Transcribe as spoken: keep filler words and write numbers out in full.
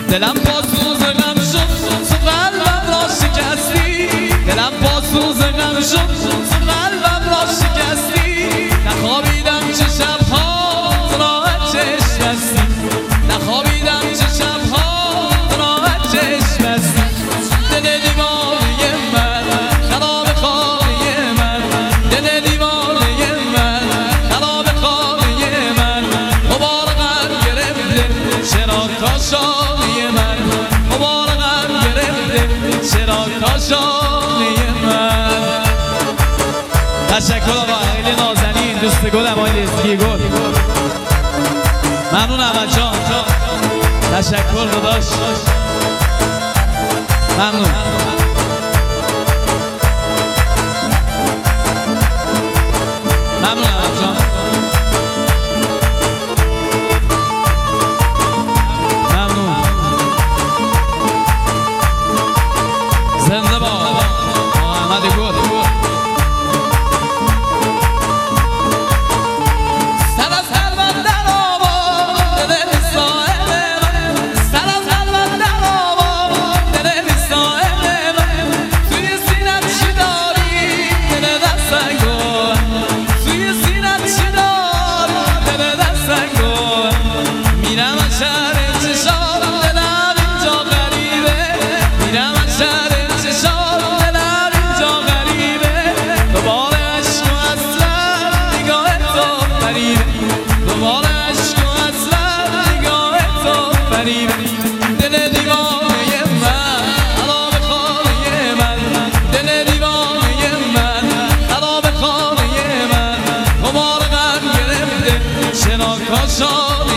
دلم با سوز غم شد تو قلبم را شکستی دلم با سوز غم شد تو قلبم را شکستی نخوابیدم چه شبها راحت چشم بستی نخوابیدم چه شبها راحت چشم بستی دل دیوانه من خراب خانه من دل دیوانه من خراب خانه من مبارکم گرفته چرا کاشانه من مبارکم گرفته چرا کاشانه من. تشکر آقا خیلی نازنین دوست گلم آقای اسکی گل ممنون احمد جان تشکر داداش ممنون ممنون احمد جان ممنون زنده با احمد گل دل دیوانه من خراب خانه من دل دیوانه من خراب خانه من مبارکم گرفته چرا کاشانه